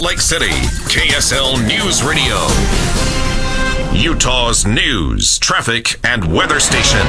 Lake City, KSL News Radio. Utah's news, traffic, and weather station.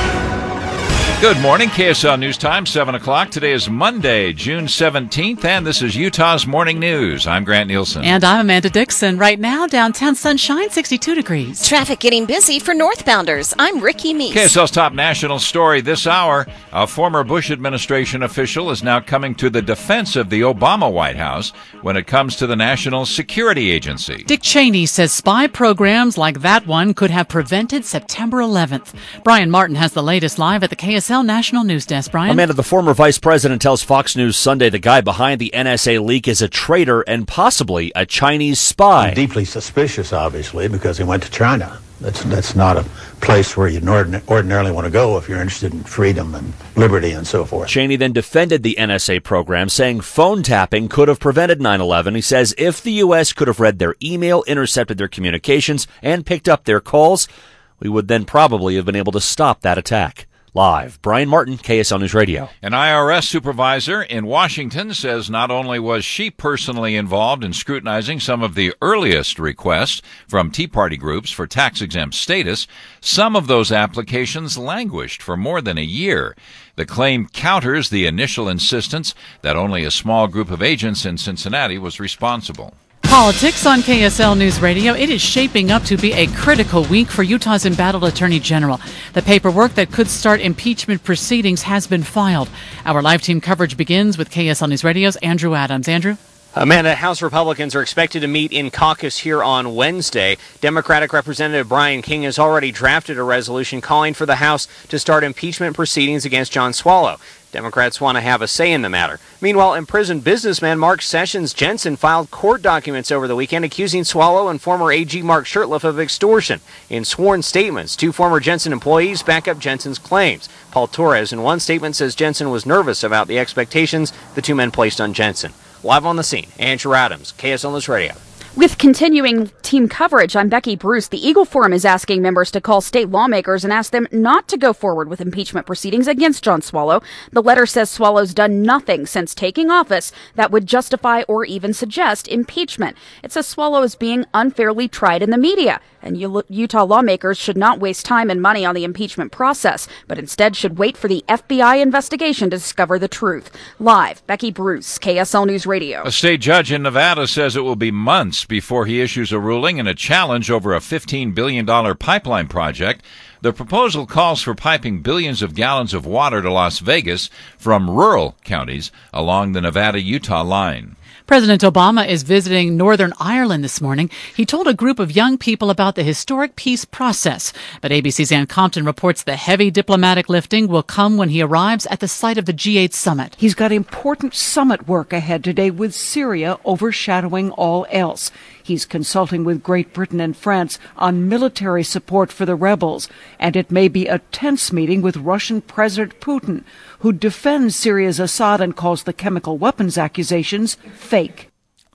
Good morning, KSL News Time, 7 o'clock. Today is Monday, June 17th, and this is Utah's Morning News. I'm Grant Nielsen. And I'm Amanda Dixon. Right now, downtown sunshine, 62 degrees. Traffic getting busy for northbounders. I'm Ricky Meese. KSL's top national story this hour. A former Bush administration official is now coming to the defense of the Obama White House when it comes to the National Security Agency. Dick Cheney says spy programs like that one could have prevented September 11th. Brian Martin has the latest live at the KSL National News Desk. Brian? Amanda, the former vice president tells Fox News Sunday the guy behind the NSA leak is a traitor and possibly a Chinese spy. I'm deeply suspicious, obviously, because he went to China. That's not a place where you ordinarily want to go if you're interested in freedom and liberty and so forth. Cheney then defended the NSA program, saying phone tapping could have prevented 9/11. He says if the U.S. could have read their email, intercepted their communications, and picked up their calls, we would then probably have been able to stop that attack. Live, Brian Martin, KSL News Radio. An IRS supervisor in Washington says not only was she personally involved in scrutinizing some of the earliest requests from Tea Party groups for tax-exempt status, some of those applications languished for more than a year. The claim counters the initial insistence that only a small group of agents in Cincinnati was responsible. Politics on KSL News Radio. It is shaping up to be a critical week for Utah's embattled Attorney General. The paperwork that could start impeachment proceedings has been filed. Our live team coverage begins with KSL News Radio's Andrew Adams. Andrew? Amanda, House Republicans are expected to meet in caucus here on Wednesday. Democratic Representative Brian King has already drafted a resolution calling for the House to start impeachment proceedings against John Swallow. Democrats want to have a say in the matter. Meanwhile, imprisoned businessman Mark Sessions Jensen filed court documents over the weekend accusing Swallow and former AG Mark Shurtleff of extortion. In sworn statements, two former Jensen employees back up Jensen's claims. Paul Torres, in one statement, says Jensen was nervous about the expectations the two men placed on Jensen. Live on the scene, Andrew Adams, KSL News Radio. With continuing team coverage, I'm Becky Bruce. The Eagle Forum is asking members to call state lawmakers and ask them not to go forward with impeachment proceedings against John Swallow. The letter says Swallow's done nothing since taking office that would justify or even suggest impeachment. It says Swallow is being unfairly tried in the media, and Utah lawmakers should not waste time and money on the impeachment process, but instead should wait for the FBI investigation to discover the truth. Live, Becky Bruce, KSL News Radio. A state judge in Nevada says it will be months before he issues a ruling in a challenge over a $15 billion pipeline project. The proposal calls for piping billions of gallons of water to Las Vegas from rural counties along the Nevada-Utah line. President Obama is visiting Northern Ireland this morning. He told a group of young people about the historic peace process. But ABC's Ann Compton reports the heavy diplomatic lifting will come when he arrives at the site of the G8 summit. He's got important summit work ahead today with Syria overshadowing all else. He's consulting with Great Britain and France on military support for the rebels. And it may be a tense meeting with Russian President Putin, who defends Syria's Assad and calls the chemical weapons accusations fake.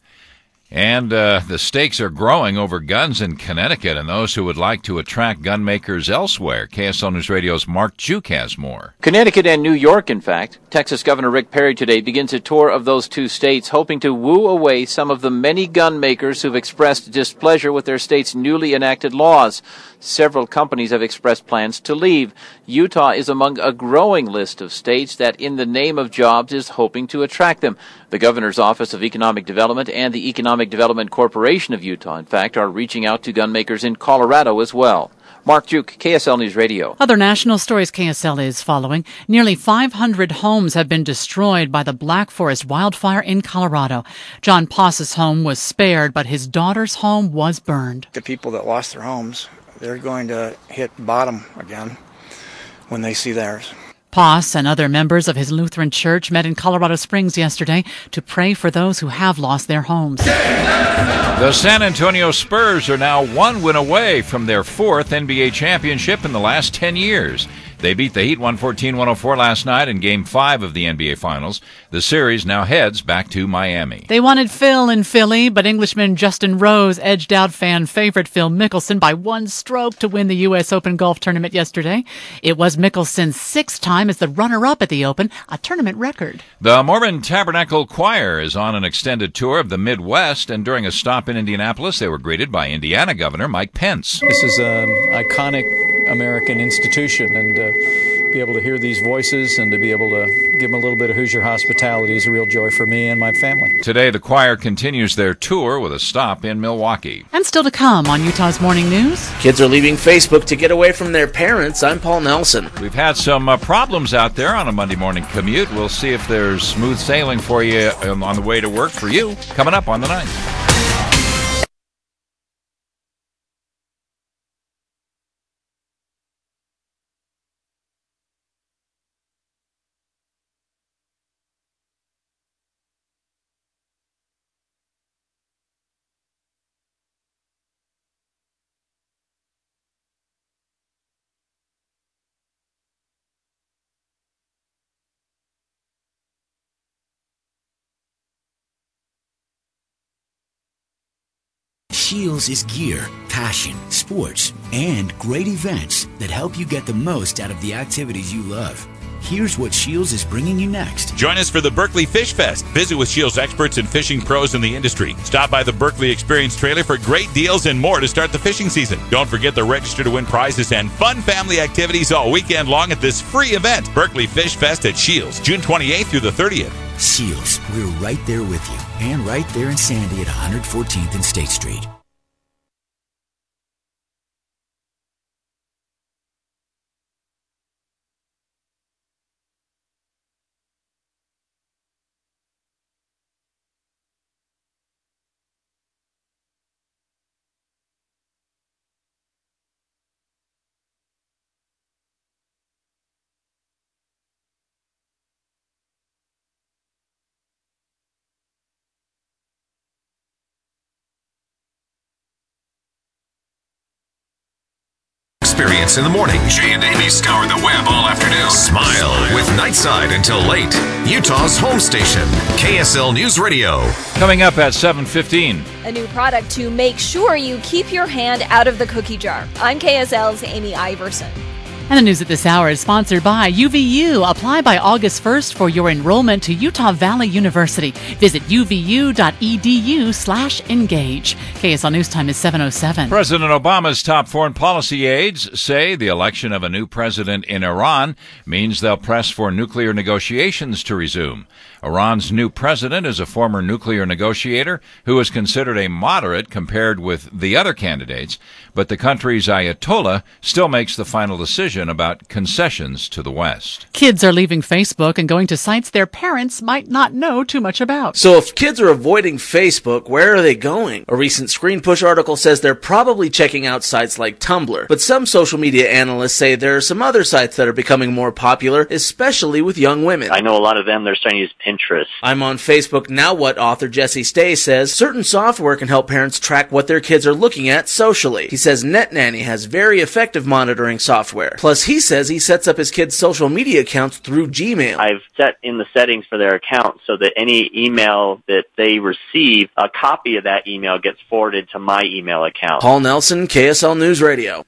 And the stakes are growing over guns in Connecticut and those who would like to attract gun makers elsewhere. KSL News Radio's Mark Juke has more. Connecticut and New York, in fact. Texas Governor Rick Perry today begins a tour of those two states, hoping to woo away some of the many gun makers who've expressed displeasure with their state's newly enacted laws. Several companies have expressed plans to leave. Utah is among a growing list of states that, in the name of jobs, is hoping to attract them. The Governor's Office of Economic Development and the Economic Development Corporation of Utah, in fact, are reaching out to gun makers in Colorado as well. Mark Duke, KSL News Radio. Other national stories KSL is following. Nearly 500 homes have been destroyed by the Black Forest wildfire in Colorado. John Poss's home was spared, but his daughter's home was burned. The people that lost their homes, they're going to hit bottom again when they see theirs. Poss and other members of his Lutheran church met in Colorado Springs yesterday to pray for those who have lost their homes. The San Antonio Spurs are now one win away from their fourth NBA championship in the last 10 years. They beat the Heat 114-104 last night in Game 5 of the NBA Finals. The series now heads back to Miami. They wanted Phil in Philly, but Englishman Justin Rose edged out fan favorite Phil Mickelson by one stroke to win the U.S. Open golf tournament yesterday. It was Mickelson's sixth time as the runner-up at the Open, a tournament record. The Mormon Tabernacle Choir is on an extended tour of the Midwest, and during a stop in Indianapolis, they were greeted by Indiana Governor Mike Pence. This is an iconic American institution, and be able to hear these voices and to be able to give them a little bit of Hoosier hospitality is a real joy for me and my family. Today, the choir continues their tour with a stop in Milwaukee. And still to come on Utah's Morning News. Kids are leaving Facebook to get away from their parents. I'm Paul Nelson. We've had some problems out there on a Monday morning commute. We'll see if there's smooth sailing for you on the way to work for you coming up on the 9th. Shields is gear, passion, sports, and great events that help you get the most out of the activities you love. Here's what Shields is bringing you next. Join us for the Berkeley Fish Fest. Visit with Shields experts and fishing pros in the industry. Stop by the Berkeley Experience trailer for great deals and more to start the fishing season. Don't forget to register to win prizes and fun family activities all weekend long at this free event. Berkeley Fish Fest at Shields, June 28th through the 30th. Shields, we're right there with you. And right there in Sandy at 114th and State Street. Experience in the morning. Jay and Amy scour the web all afternoon. Smile with Nightside until late. Utah's home station, KSL News Radio. Coming up at 7:15. A new product to make sure you keep your hand out of the cookie jar. I'm KSL's Amy Iverson. And the news at this hour is sponsored by UVU. Apply by August 1st for your enrollment to Utah Valley University. Visit uvu.edu/engage. KSL News Time is 7:07. President Obama's top foreign policy aides say the election of a new president in Iran means they'll press for nuclear negotiations to resume. Iran's new president is a former nuclear negotiator who is considered a moderate compared with the other candidates, but the country's Ayatollah still makes the final decision about concessions to the West. Kids are leaving Facebook and going to sites their parents might not know too much about. So if kids are avoiding Facebook, where are they going? A recent Screen Push article says they're probably checking out sites like Tumblr. But some social media analysts say there are some other sites that are becoming more popular, especially with young women. I know a lot of them, they're starting to use Pinterest. I'm on Facebook Now What author Jesse Stay says certain software can help parents track what their kids are looking at socially. He says NetNanny has very effective monitoring software. Plus, he says he sets up his kids' social media accounts through Gmail. I've set in the settings for their account so that any email that they receive, a copy of that email gets forwarded to my email account. Paul Nelson, KSL News Radio.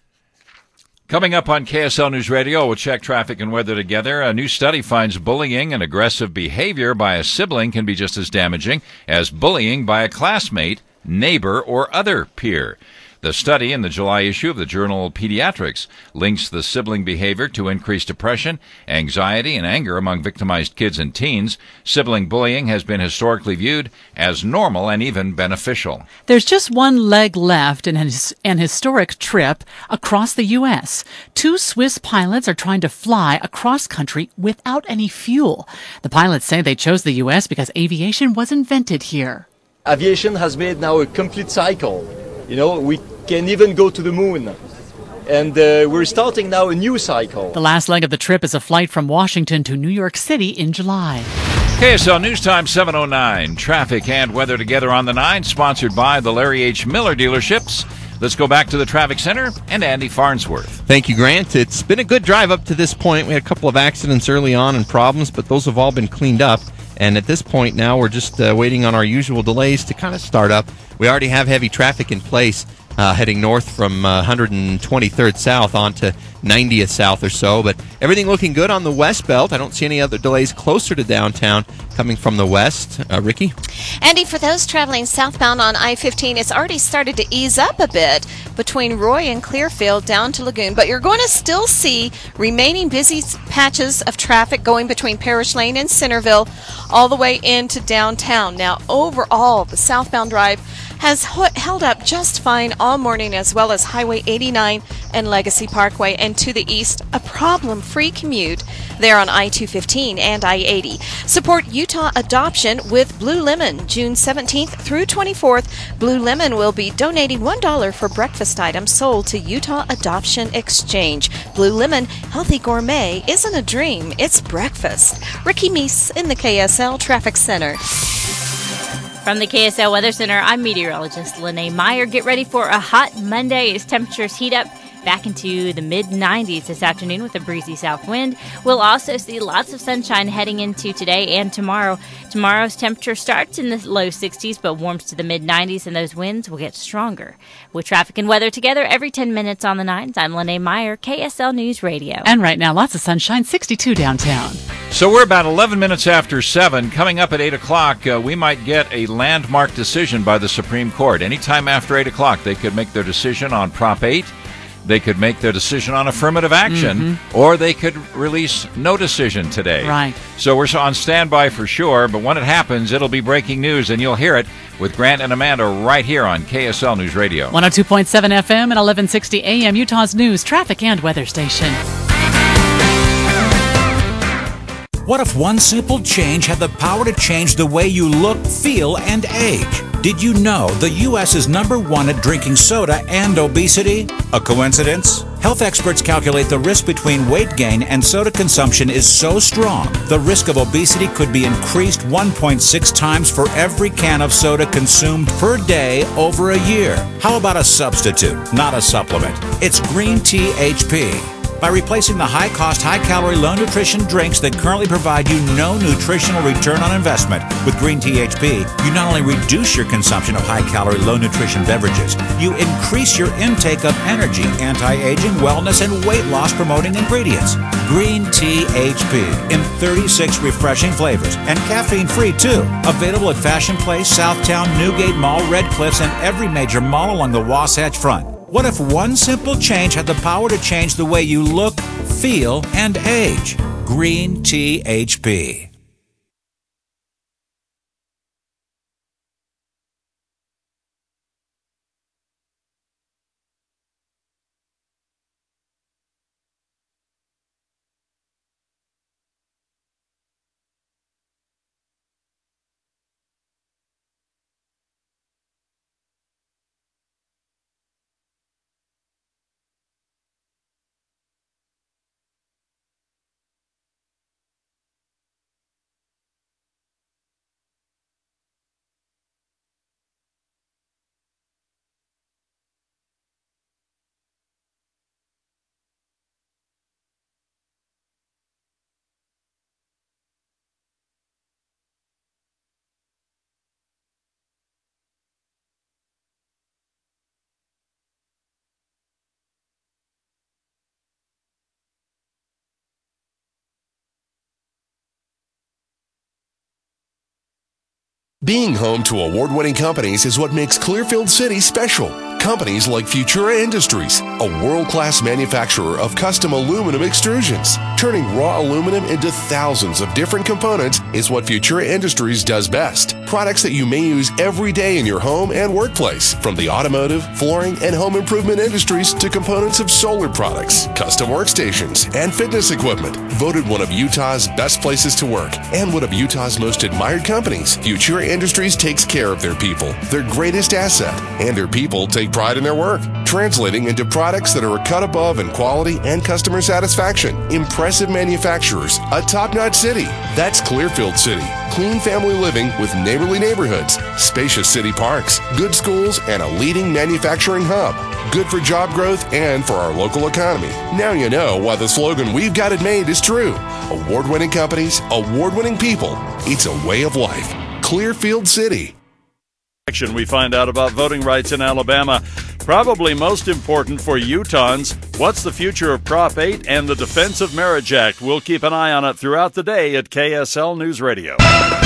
Coming up on KSL News Radio, we'll check traffic and weather together. A new study finds bullying and aggressive behavior by a sibling can be just as damaging as bullying by a classmate, neighbor, or other peer. The study in the July issue of the journal Pediatrics links the sibling behavior to increased depression, anxiety, and anger among victimized kids and teens. Sibling bullying has been historically viewed as normal and even beneficial. There's just one leg left in an historic trip across the U.S. 2 Swiss pilots are trying to fly across country without any fuel. The pilots say they chose the U.S. because aviation was invented here. Aviation has made now a complete cycle. You know, we can even go to the moon. And we're starting now a new cycle. The last leg of the trip is a flight from Washington to New York City in July. KSL News Time 7:09. Traffic and weather together on the 9, sponsored by the Larry H. Miller dealerships. Let's go back to the traffic center and Andy Farnsworth. Thank you, Grant. It's been a good drive up to this point. We had a couple of accidents early on and problems, but those have all been cleaned up. And at this point now, we're just waiting on our usual delays to kind of start up. We already have heavy traffic in place heading north from 123rd South onto 90th South or so. But everything looking good on the West Belt. I don't see any other delays closer to downtown coming from the west. Ricky? Andy, for those traveling southbound on I-15, it's already started to ease up a bit between Roy and Clearfield down to Lagoon. But you're going to still see remaining busy patches of traffic going between Parish Lane and Centerville all the way into downtown. Now, overall, the southbound drive has held up just fine all morning, as well as Highway 89 and Legacy Parkway, and to the east, a problem-free commute there on I-215 and I-80. Support Utah adoption with Blue Lemon. June 17th through 24th, Blue Lemon will be donating $1 for breakfast items sold to Utah Adoption Exchange. Blue Lemon, healthy gourmet isn't a dream, it's breakfast. Ricky Meese in the KSL Traffic Center. From the KSL Weather Center, I'm meteorologist Lene Meyer. Get ready for a hot Monday as temperatures heat up back into the mid-90s this afternoon with a breezy south wind. We'll also see lots of sunshine heading into today and tomorrow. Tomorrow's temperature starts in the low 60s but warms to the mid-90s, and those winds will get stronger. With traffic and weather together every 10 minutes on the 9s, I'm Lene Meyer, KSL News Radio. And right now, lots of sunshine, 62 downtown. So we're about 11 minutes after 7. Coming up at 8 o'clock, we might get a landmark decision by the Supreme Court. Anytime after 8 o'clock, they could make their decision on Prop 8. They could make their decision on affirmative action, or they could release no decision today. Right. So we're on standby for sure, but when it happens, it'll be breaking news, and you'll hear it with Grant and Amanda right here on KSL News Radio. 102.7 FM and 1160 AM, Utah's news, traffic, and weather station. What if one simple change had the power to change the way you look, feel, and age? Did you know the U.S. is #1 at drinking soda and obesity? A coincidence? Health experts calculate the risk between weight gain and soda consumption is so strong, the risk of obesity could be increased 1.6 times for every can of soda consumed per day over a year. How about a substitute, not a supplement? It's Green Tea HP. By replacing the high-cost, high-calorie, low-nutrition drinks that currently provide you no nutritional return on investment, with Green Tea HP, you not only reduce your consumption of high-calorie, low-nutrition beverages, you increase your intake of energy, anti-aging, wellness, and weight loss-promoting ingredients. Green Tea HP in 36 refreshing flavors, and caffeine-free, too. Available at Fashion Place, Southtown, Newgate Mall, Red Cliffs, and every major mall along the Wasatch Front. What if one simple change had the power to change the way you look, feel, and age? Green Tea HP. Being home to award-winning companies is what makes Clearfield City special. Companies like Futura Industries, a world-class manufacturer of custom aluminum extrusions. Turning raw aluminum into thousands of different components is what Futura Industries does best. Products that you may use every day in your home and workplace. From the automotive, flooring, and home improvement industries to components of solar products, custom workstations, and fitness equipment. Voted one of Utah's best places to work and one of Utah's most admired companies, Futura Industries takes care of their people, their greatest asset, and their people take pride in their work, translating into products that are a cut above in quality and customer satisfaction. Impressive manufacturers, a top-notch city. That's Clearfield City. Clean family living with neighborly neighborhoods, spacious city parks, good schools, and a leading manufacturing hub. Good for job growth and for our local economy. Now you know why the slogan, "We've got it made," is true. Award-winning companies, award-winning people. It's a way of life. Clearfield City. We find out about voting rights in Alabama. Probably most important for Utahns, what's the future of Prop 8 and the Defense of Marriage Act? We'll keep an eye on it throughout the day at KSL News Radio.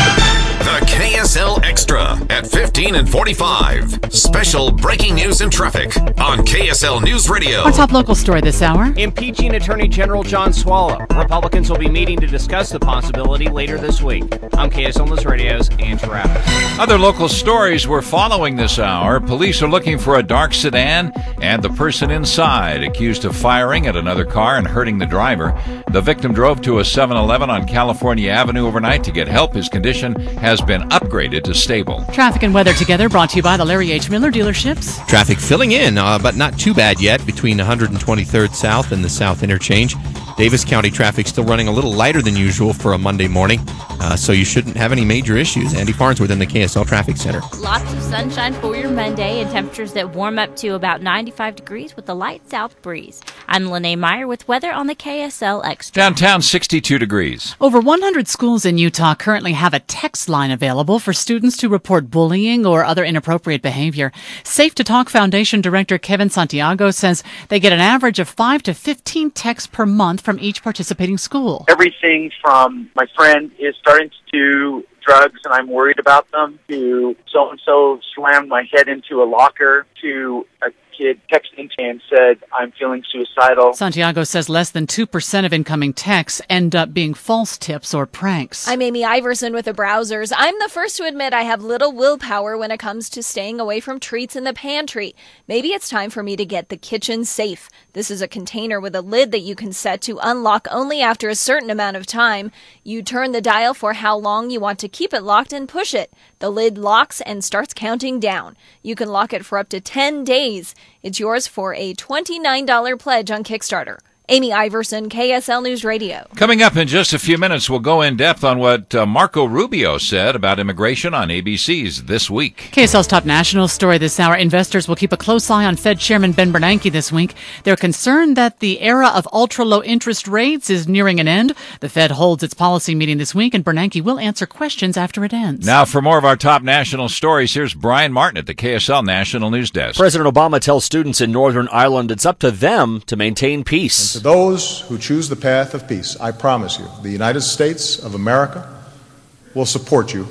The KSL Extra at 15 and 45. Special breaking news and traffic on KSL News Radio. Our top local story this hour. Impeaching Attorney General John Swallow. Republicans will be meeting to discuss the possibility later this week. I'm KSL News Radio's Andrew Rabbit. Other local stories we're following this hour. Police are looking for a dark sedan and the person inside accused of firing at another car and hurting the driver. The victim drove to a 7-Eleven on California Avenue overnight to get help. His condition has been upgraded to stable. Traffic and weather together brought to you by the Larry H. Miller dealerships. Traffic filling in, but not too bad yet between 123rd South and the South Interchange. Davis County traffic still running a little lighter than usual for a Monday morning, so you shouldn't have any major issues. Andy Farnsworth in the KSL Traffic Center. Lots of sunshine for your Monday and temperatures that warm up to about 95 degrees with a light south breeze. I'm Lene Meyer with weather on the KSL Extra. Downtown, 62 degrees. Over 100 schools in Utah currently have a text line available for students to report bullying or other inappropriate behavior. Safe to Talk Foundation Director Kevin Santiago says they get an average of 5 to 15 texts per month from each participating school. Everything from my friend is starting to do drugs and I'm worried about them, to so-and-so slammed my head into a locker, to a kid texted and said, "I'm feeling suicidal." Santiago says less than 2% of incoming texts end up being false tips or pranks. I'm Amy Iverson with the Browsers. I'm the first to admit I have little willpower when it comes to staying away from treats in the pantry. Maybe it's time for me to get the kitchen safe. This is a container with a lid that you can set to unlock only after a certain amount of time. You turn the dial for how long you want to keep it locked and push it. The lid locks and starts counting down. You can lock it for up to 10 days. It's yours for a $29 pledge on Kickstarter. Amy Iverson, KSL News Radio. Coming up in just a few minutes, we'll go in depth on what Marco Rubio said about immigration on ABC's This Week. KSL's top national story this hour. Investors will keep a close eye on Fed Chairman Ben Bernanke this week. They're concerned that the era of ultra-low interest rates is nearing an end. The Fed holds its policy meeting this week, and Bernanke will answer questions after it ends. Now, for more of our top national stories, here's Brian Martin at the KSL National News Desk. President Obama tells students in Northern Ireland it's up to them to maintain peace. To those who choose the path of peace, I promise you, the United States of America will support you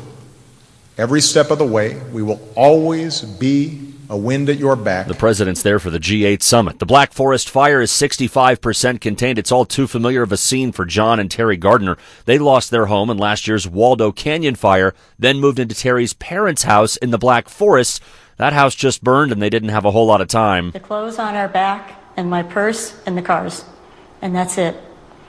every step of the way. We will always be a wind at your back. The president's there for the G8 summit. The Black Forest fire is 65% contained. It's all too familiar of a scene for John and Terry Gardner. They lost their home in last year's Waldo Canyon fire, then moved into Terry's parents' house in the Black Forest. That house just burned and they didn't have a whole lot of time. The clothes on our back and my purse and the cars. And that's it.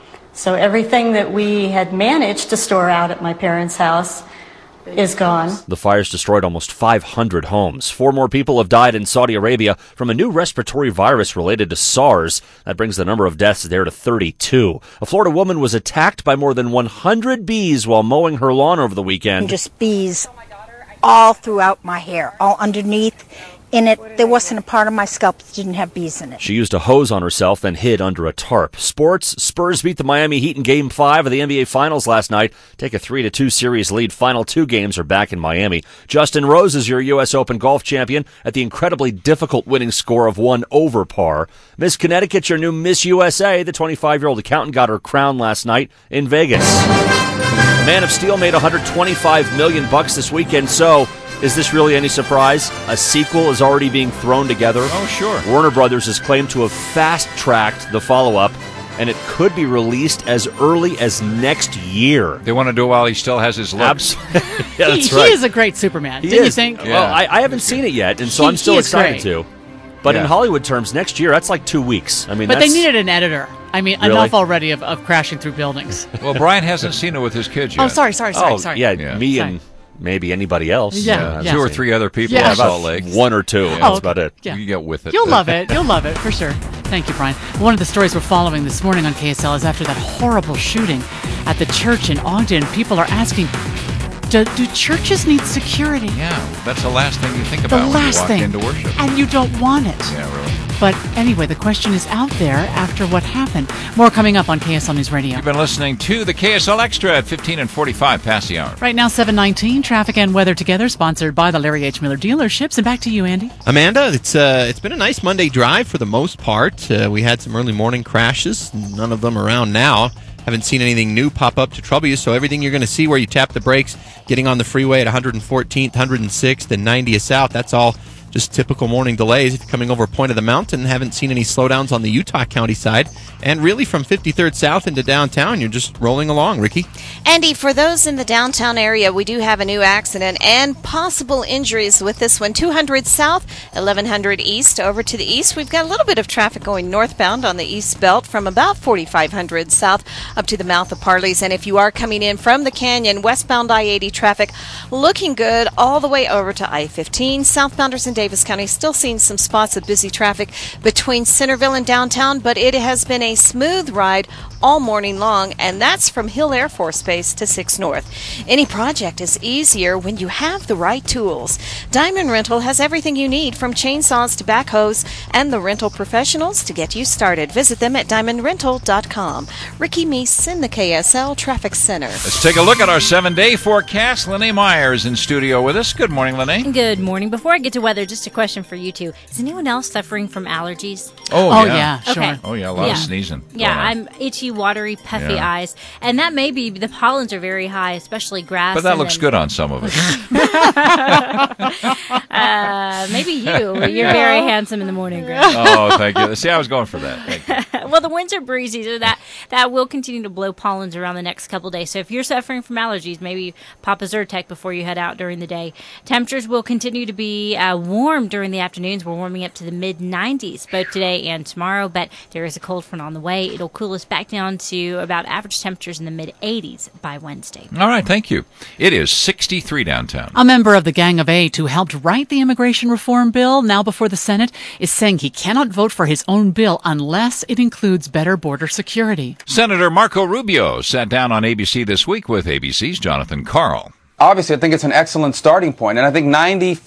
So everything that we had managed to store out at my parents' house is gone. The fire's destroyed almost 500 homes. 4 more people have died in Saudi Arabia from a new respiratory virus related to SARS. That brings the number of deaths there to 32. A Florida woman was attacked by more than 100 bees while mowing her lawn over the weekend. Just bees all throughout my hair, all underneath. In it, there wasn't a part of my scalp that didn't have bees in it. She used a hose on herself, then hid under a tarp. Sports, Spurs beat the Miami Heat in Game 5 of the NBA Finals last night. Take a 3-2 series lead. Final 2 games are back in Miami. Justin Rose is your U.S. Open golf champion at the incredibly difficult winning score of 1 over par. Miss Connecticut's your new Miss USA. The 25-year-old accountant got her crown last night in Vegas. Man of Steel made $125 million this weekend, so is this really any surprise? A sequel is already being thrown together. Oh, sure. Warner Brothers has claimed to have fast-tracked the follow-up, and it could be released as early as next year. They want to do it while he still has his looks. Yeah, that's right. He is a great Superman, didn't you think? Yeah. Well, I haven't seen it yet, and so I'm still excited to. But in Hollywood terms, next year, that's like 2 weeks. I mean, but they needed an editor. I mean, really? Enough already of crashing through buildings. Well, Brian hasn't seen it with his kids yet. Oh, sorry. Yeah, me and maybe anybody else. Yeah. 2 or 3 other people Yeah. in Salt Lake. 1 or 2. That's about it. Yeah. You get with it. You'll love it. You'll love it, for sure. Thank you, Brian. One of the stories we're following this morning on KSL is after that horrible shooting at the church in Ogden. People are asking, do churches need security? Yeah, that's the last thing you think about when you walk into worship. And you don't want it. Yeah, really. But anyway, the question is out there after what happened. More coming up on KSL News Radio. You've been listening to the KSL Extra at 15 and 45 past the hour. Right now, 7:19, traffic and weather together, sponsored by the Larry H. Miller Dealerships. And back to you, Andy. Amanda, it's been a nice Monday drive for the most part. We had some early morning crashes, none of them around now. Haven't seen anything new pop up to trouble you, so everything you're going to see where you tap the brakes, getting on the freeway at 114th, 106th, and 90th South, that's all just typical morning delays. If you're coming over Point of the Mountain, haven't seen any slowdowns on the Utah County side. And really from 53rd South into downtown, you're just rolling along, Ricky. Andy, for those in the downtown area, we do have a new accident and possible injuries with this one. 200 South, 1100 East. Over to the east, we've got a little bit of traffic going northbound on the East Belt from about 4500 South up to the mouth of Parley's. And if you are coming in from the Canyon, westbound I-80 traffic looking good all the way over to I-15. Southbounders in Davis County still seeing some spots of busy traffic between Centerville and downtown, but it has been a smooth ride all morning long, and that's from Hill Air Force Base to 6 North. Any project is easier when you have the right tools. Diamond Rental has everything you need, from chainsaws to backhoes, and the rental professionals to get you started. Visit them at diamondrental.com. Ricky Meese in the KSL Traffic Center. Let's take a look at our 7-day forecast. Lene Meyer is in studio with us. Good morning, Lene. Good morning. Before I get to weather, just a question for you two. Is anyone else suffering from allergies? Oh yeah. Sure. Okay. Oh, yeah, a lot of sneezing. Yeah, I'm itchy, watery, puffy eyes. And that may be, the pollens are very high, especially grass. But that looks good on some of us. Maybe you. You're very handsome in the morning, Greg. Oh, thank you. See, I was going for that. Thank you. Well, the winds are breezy, so that will continue to blow pollens around the next couple of days. So if you're suffering from allergies, maybe pop a Zyrtec before you head out during the day. Temperatures will continue to be warm during the afternoons. We're warming up to the mid-90s both today and tomorrow, but there is a cold front on the way. It'll cool us back down to about average temperatures in the mid-80s by Wednesday. All right, thank you. It is 63 downtown. A member of the Gang of Eight who helped write the immigration reform bill, now before the Senate, is saying he cannot vote for his own bill unless it includes better border security. Senator Marco Rubio sat down on ABC This Week with ABC's Jonathan Karl. Obviously, I think it's an excellent starting point, and I think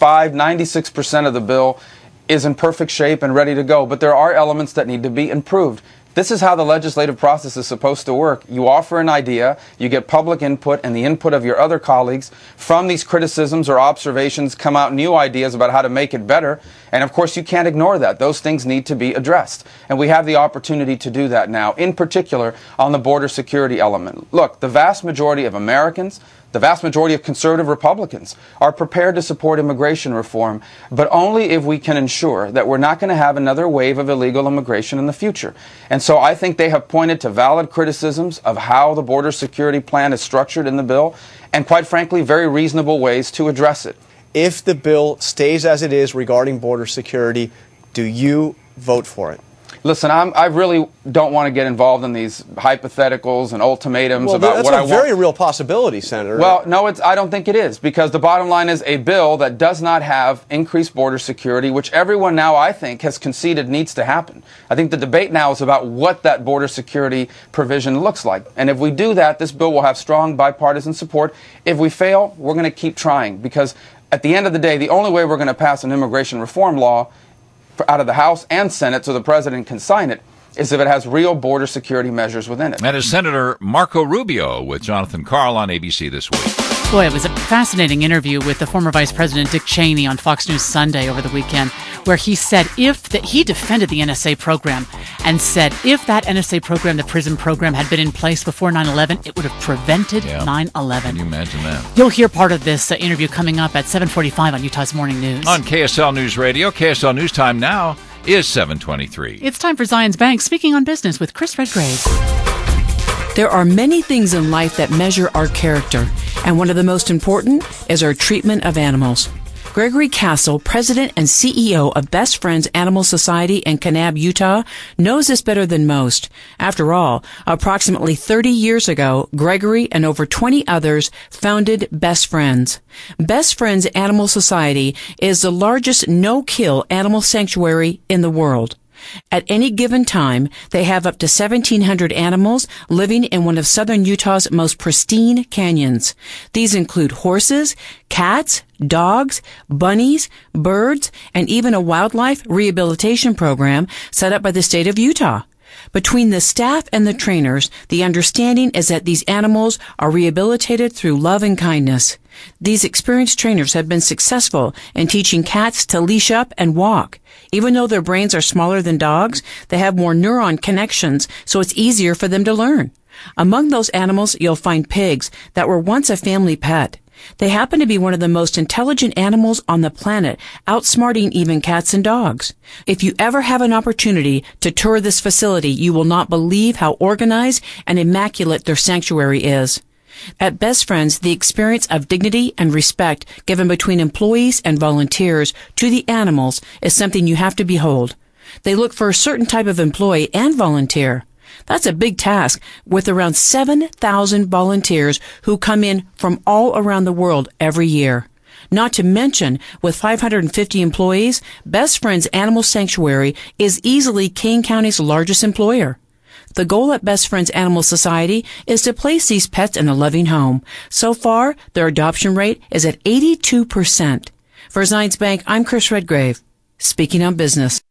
96% of the bill is in perfect shape and ready to go, but there are elements that need to be improved. This is how the legislative process is supposed to work. You offer an idea, you get public input and the input of your other colleagues. From these criticisms or observations come out new ideas about how to make it better. And of course, you can't ignore that. Those things need to be addressed. And we have the opportunity to do that now, in particular on the border security element. Look, the vast majority of Americans, the vast majority of conservative Republicans are prepared to support immigration reform, but only if we can ensure that we're not going to have another wave of illegal immigration in the future. And so I think they have pointed to valid criticisms of how the border security plan is structured in the bill, and quite frankly, very reasonable ways to address it. If the bill stays as it is regarding border security, do you vote for it? Listen, I really don't want to get involved in these hypotheticals and ultimatums about what I want. That's a very real possibility, Senator. Well, no, I don't think it is, because the bottom line is a bill that does not have increased border security, which everyone now, I think, has conceded needs to happen. I think the debate now is about what that border security provision looks like. And if we do that, this bill will have strong bipartisan support. If we fail, we're going to keep trying, because at the end of the day, the only way we're going to pass an immigration reform law out of the House and Senate so the president can sign it is if it has real border security measures within it. That is Senator Marco Rubio with Jonathan Karl on ABC This Week. Boy, it was a fascinating interview with the former Vice President Dick Cheney on Fox News Sunday over the weekend, where he said he defended the NSA program and said if that NSA program, the prison program, had been in place before 9/11, it would have prevented 9/11. Can you imagine that? You'll hear part of this interview coming up at 7:45 on Utah's Morning News. On KSL News Radio, KSL News Time now is 7:23. It's time for Zions Bank Speaking on Business with Chris Redgrave. There are many things in life that measure our character, and one of the most important is our treatment of animals. Gregory Castle, president and CEO of Best Friends Animal Society in Kanab, Utah, knows this better than most. After all, approximately 30 years ago, Gregory and over 20 others founded Best Friends. Best Friends Animal Society is the largest no-kill animal sanctuary in the world. At any given time, they have up to 1,700 animals living in one of southern Utah's most pristine canyons. These include horses, cats, dogs, bunnies, birds, and even a wildlife rehabilitation program set up by the state of Utah. Between the staff and the trainers, the understanding is that these animals are rehabilitated through love and kindness. These experienced trainers have been successful in teaching cats to leash up and walk. Even though their brains are smaller than dogs, they have more neuron connections, so it's easier for them to learn. Among those animals, you'll find pigs that were once a family pet. They happen to be one of the most intelligent animals on the planet, outsmarting even cats and dogs. If you ever have an opportunity to tour this facility, you will not believe how organized and immaculate their sanctuary is. At Best Friends, the experience of dignity and respect given between employees and volunteers to the animals is something you have to behold. They look for a certain type of employee and volunteer. That's a big task, with around 7,000 volunteers who come in from all around the world every year. Not to mention, with 550 employees, Best Friends Animal Sanctuary is easily Kane County's largest employer. The goal at Best Friends Animal Society is to place these pets in a loving home. So far, their adoption rate is at 82%. For Zions Bank, I'm Chris Redgrave, speaking on business.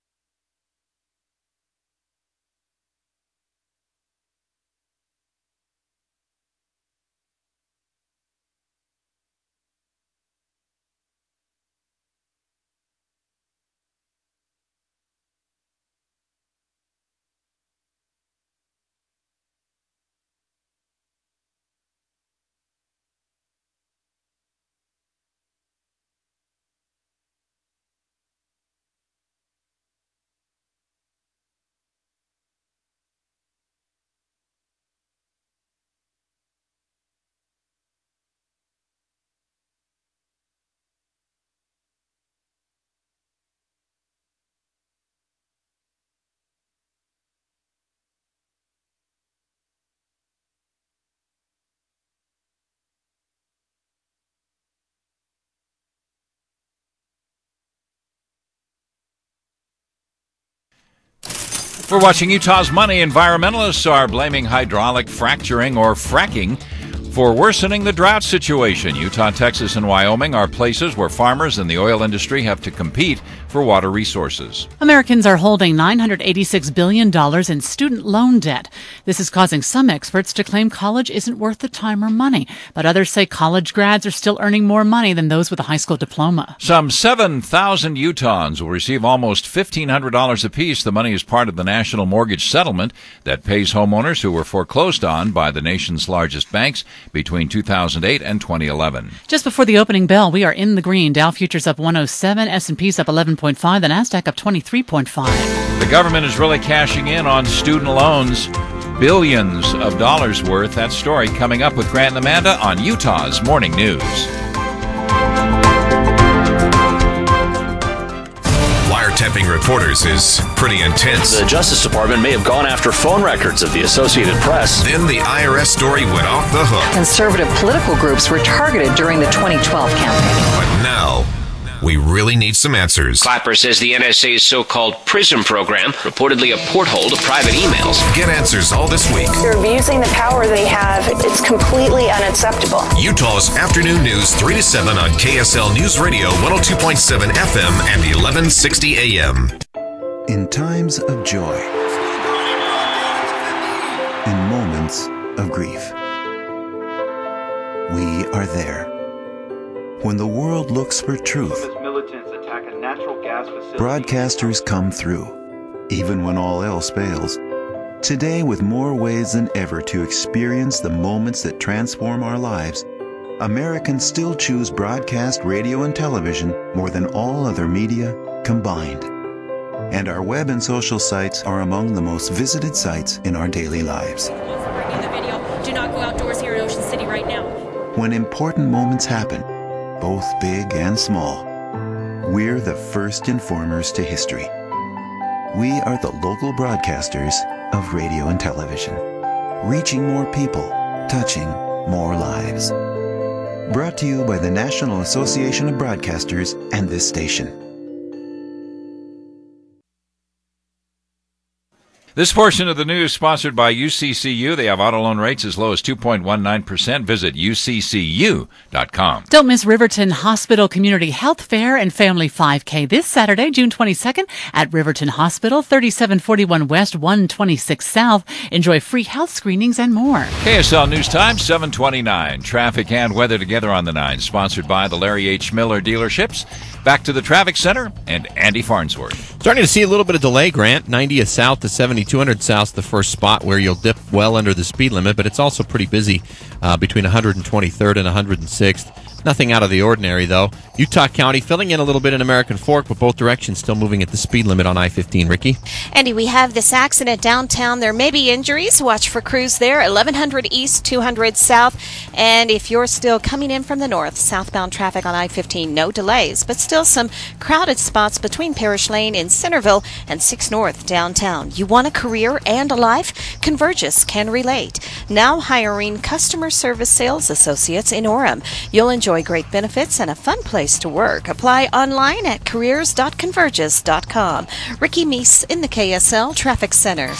We're watching Utah's Money. Environmentalists are blaming hydraulic fracturing or fracking for worsening the drought situation. Utah, Texas, and Wyoming are places where farmers and the oil industry have to compete for water resources. Americans are holding $986 billion in student loan debt. This is causing some experts to claim college isn't worth the time or money, but others say college grads are still earning more money than those with a high school diploma. Some 7,000 Utahns will receive almost $1,500 apiece. The money is part of the national mortgage settlement that pays homeowners who were foreclosed on by the nation's largest banks between 2008 and 2011. Just before the opening bell, we are in the green. Dow futures up 107, S&P's up 11.5, the Nasdaq up 23.5. The government is really cashing in on student loans, billions of dollars worth. That story coming up with Grant and Amanda on Utah's Morning News. Wiretapping reporters is pretty intense. The Justice Department may have gone after phone records of the Associated Press. Then the IRS story went off the hook. Conservative political groups were targeted during the 2012 campaign. But now, we really need some answers. Clapper says the NSA's so-called PRISM program, reportedly a porthole to private emails. Get answers all this week. They're abusing the power they have. It's completely unacceptable. Utah's Afternoon News 3 to 7 on KSL News Radio 102.7 FM and 1160 AM. In times of joy, in moments of grief, we are there. When the world looks for truth, broadcasters come through, even when all else fails. Today, with more ways than ever to experience the moments that transform our lives, Americans still choose broadcast radio and television more than all other media combined. And our web and social sites are among the most visited sites in our daily lives. Do not go outdoors here in Ocean City right now. When important moments happen, both big and small. We're the first informers to history. We are the local broadcasters of radio and television, reaching more people, touching more lives. Brought to you by the National Association of Broadcasters and this station. This portion of the news sponsored by UCCU. They have auto loan rates as low as 2.19%. Visit uccu.com. Don't miss Riverton Hospital Community Health Fair and Family 5K this Saturday, June 22nd at Riverton Hospital, 3741 West, 126 South. Enjoy free health screenings and more. KSL News Time, 7:29. Traffic and weather together on the 9, sponsored by the Larry H. Miller dealerships. Back to the traffic center and Andy Farnsworth. Starting to see a little bit of delay, Grant. 90th south to 7200 south, the first spot where you'll dip well under the speed limit, but it's also pretty busy between 123rd and 106th. Nothing out of the ordinary, though. Utah County filling in a little bit in American Fork, but both directions still moving at the speed limit on I-15. Ricky? Andy, we have this accident downtown. There may be injuries. Watch for crews there. 1100 east, 200 south. And if you're still coming in from the north, southbound traffic on I-15, no delays, but still some crowded spots between Parish Lane in Centerville and 6 North downtown. You want a career and a life? Convergys can relate. Now hiring customer service sales associates in Orem. You'll enjoy great benefits and a fun place to work. Apply online at careers.convergys.com. Ricky Meese in the KSL Traffic Center.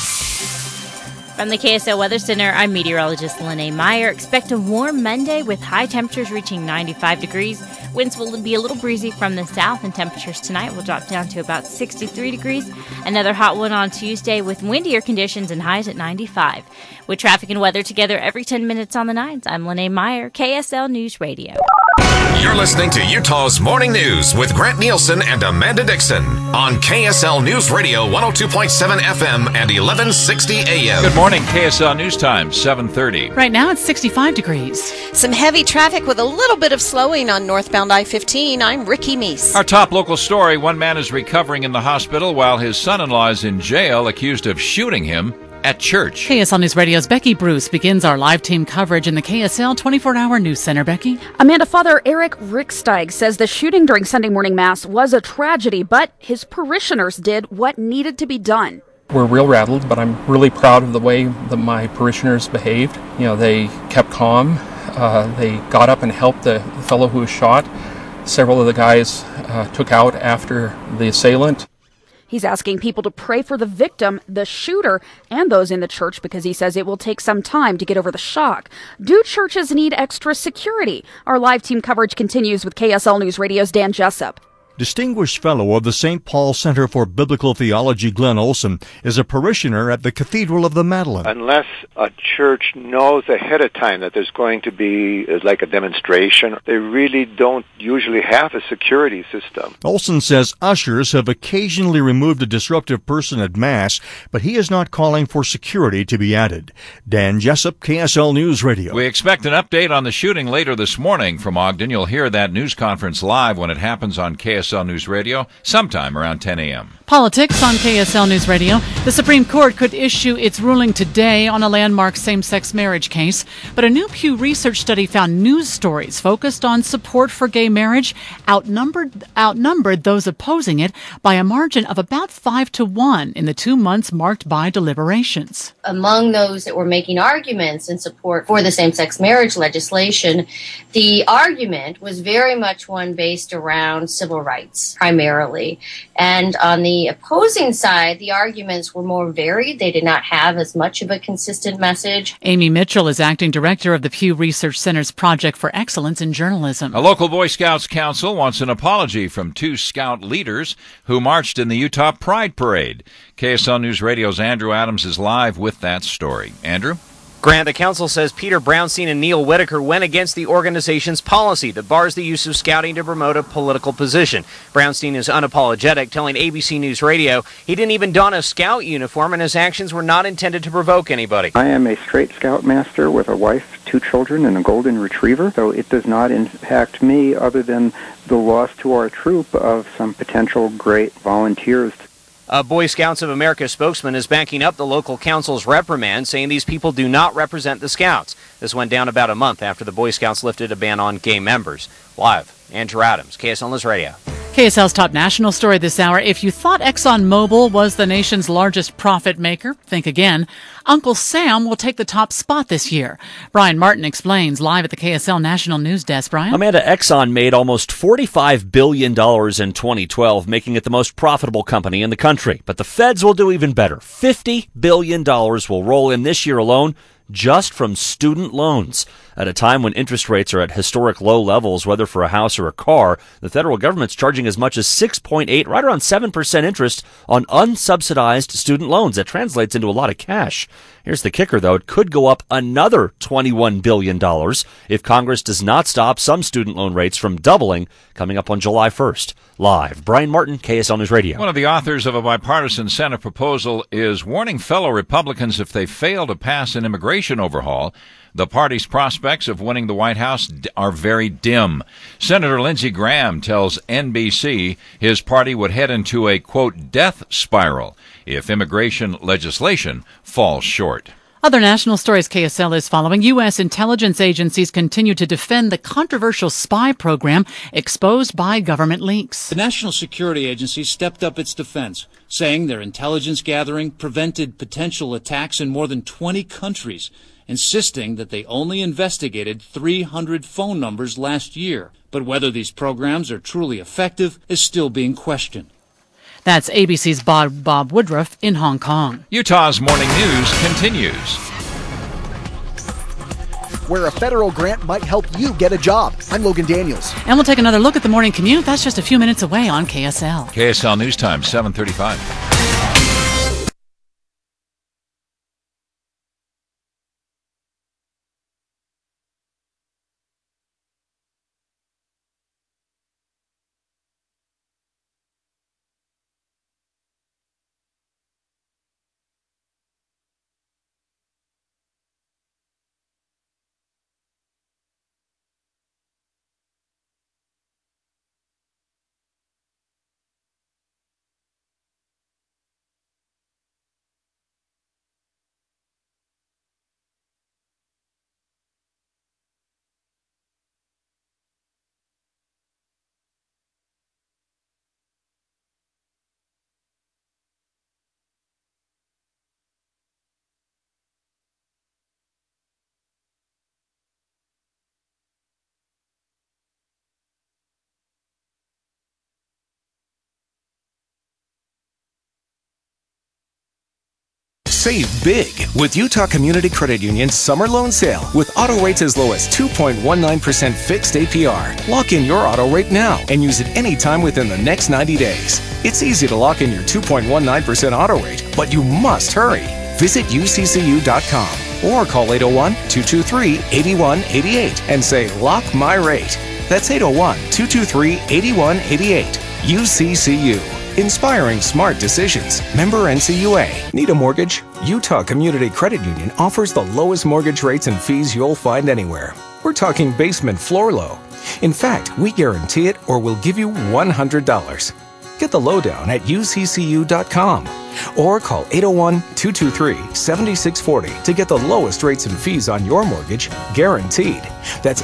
From the KSL Weather Center, I'm meteorologist Lene Meyer. Expect a warm Monday with high temperatures reaching 95 degrees. Winds will be a little breezy from the south, and temperatures tonight will drop down to about 63 degrees. Another hot one on Tuesday with windier conditions and highs at 95. With traffic and weather together every 10 minutes on the 9s, I'm Lene Meyer, KSL News Radio. You're listening to Utah's Morning News with Grant Nielsen and Amanda Dixon on KSL News Radio 102.7 FM and 1160 AM. Good morning, KSL News Time, 7:30. Right now it's 65 degrees. Some heavy traffic with a little bit of slowing on northbound I-15. I'm Ricky Meese. Our top local story, one man is recovering in the hospital while his son-in-law is in jail accused of shooting him at church. KSL News Radio's Becky Bruce begins our live team coverage in the KSL 24-hour news center. Becky? Amanda, Father Eric Ricksteig says the shooting during Sunday morning Mass was a tragedy, but his parishioners did what needed to be done. We're real rattled, but I'm really proud of the way that my parishioners behaved. You know, they kept calm. They got up and helped the fellow who was shot. Several of the guys took out after the assailant. He's asking people to pray for the victim, the shooter, and those in the church because he says it will take some time to get over the shock. Do churches need extra security? Our live team coverage continues with KSL News Radio's Dan Jessup. Distinguished Fellow of the St. Paul Center for Biblical Theology, Glenn Olson, is a parishioner at the Cathedral of the Madeleine. Unless a church knows ahead of time that there's going to be like a demonstration, they really don't usually have a security system. Olson says ushers have occasionally removed a disruptive person at Mass, but he is not calling for security to be added. Dan Jessup, KSL News Radio. We expect an update on the shooting later this morning from Ogden. You'll hear that news conference live when it happens on KSL News Radio sometime around 10 a.m. Politics on KSL News Radio. The Supreme Court could issue its ruling today on a landmark same-sex marriage case, but a new Pew Research study found news stories focused on support for gay marriage outnumbered those opposing it by a margin of about 5-1 in the 2 months marked by deliberations. Among those that were making arguments in support for the same-sex marriage legislation, the argument was very much one based around civil rights, primarily. And on the opposing side, the arguments were more varied. They did not have as much of a consistent message. Amy Mitchell is acting director of the Pew Research Center's Project for Excellence in Journalism. A local Boy Scouts council wants an apology from 2 Scout leaders who marched in the Utah Pride Parade. KSL News Radio's Andrew Adams is live with that story. Andrew? Grant, the council says Peter Brownstein and Neil Whitaker went against the organization's policy that bars the use of scouting to promote a political position. Brownstein is unapologetic, telling ABC News Radio he didn't even don a scout uniform and his actions were not intended to provoke anybody. I am a straight scoutmaster with a wife, 2 children, and a golden retriever, so it does not impact me other than the loss to our troop of some potential great volunteers. A Boy Scouts of America spokesman is backing up the local council's reprimand, saying these people do not represent the Scouts. This went down about a month after the Boy Scouts lifted a ban on gay members. Live, Andrew Adams, KSL News Radio. KSL's top national story this hour. If you thought ExxonMobil was the nation's largest profit maker, think again. Uncle Sam will take the top spot this year. Brian Martin explains live at the KSL National News Desk. Brian? Amanda, Exxon made almost $45 billion in 2012, making it the most profitable company in the country. But the feds will do even better. $50 billion will roll in this year alone, just from student loans. At a time when interest rates are at historic low levels, whether for a house or a car, the federal government's charging as much as 6.8, right around 7% interest on unsubsidized student loans. That translates into a lot of cash. Here's the kicker, though. It could go up another $21 billion if Congress does not stop some student loan rates from doubling coming up on July 1st. Live, Brian Martin, KSL News Radio. One of the authors of a bipartisan Senate proposal is warning fellow Republicans if they fail to pass an immigration overhaul, the party's prospects of winning the White House are very dim. Senator Lindsey Graham tells NBC his party would head into a, quote, death spiral if immigration legislation falls short. Other national stories KSL is following. U.S. intelligence agencies continue to defend the controversial spy program exposed by government leaks. The National Security Agency stepped up its defense, saying their intelligence gathering prevented potential attacks in more than 20 countries, insisting that they only investigated 300 phone numbers last year. But whether these programs are truly effective is still being questioned. That's ABC's Bob Woodruff in Hong Kong. Utah's Morning News continues. Where a federal grant might help you get a job. I'm Logan Daniels. And we'll take another look at the morning commute. That's just a few minutes away on KSL. KSL News Time, 7:35. Save big with Utah Community Credit Union's summer loan sale with auto rates as low as 2.19% fixed APR. Lock in your auto rate now and use it anytime within the next 90 days. It's easy to lock in your 2.19% auto rate, but you must hurry. Visit uccu.com or call 801-223-8188 and say, lock my rate. That's 801-223-8188. UCCU. Inspiring smart decisions. Member NCUA. Need a mortgage? Utah Community Credit Union offers the lowest mortgage rates and fees you'll find anywhere. We're talking basement floor low. In fact, we guarantee it or we'll give you $100. Get the lowdown at uccu.com or call 801-223-7640 to get the lowest rates and fees on your mortgage guaranteed. That's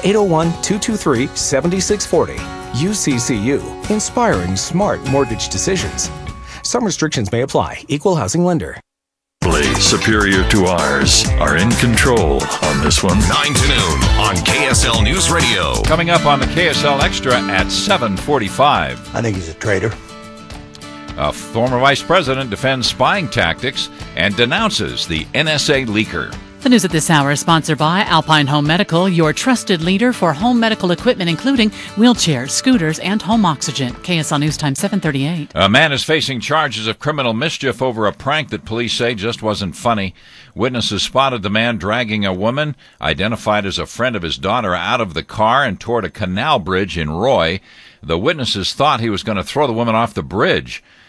801-223-7640. UCCU, inspiring smart mortgage decisions. Some restrictions may apply. Equal housing lender. Superior to ours are in control on this one. 9 to noon on KSL News Radio. Coming up on the KSL Extra at 7:45. I think he's a traitor. A former vice president defends spying tactics and denounces the NSA leaker. The news at this hour is sponsored by Alpine Home Medical, your trusted leader for home medical equipment, including wheelchairs, scooters, and home oxygen. KSL News Time, 7:38. A man is facing charges of criminal mischief over a prank that police say just wasn't funny. Witnesses spotted the man dragging a woman, identified as a friend of his daughter, out of the car and toward a canal bridge in Roy. The witnesses thought he was going to throw the woman off the bridge.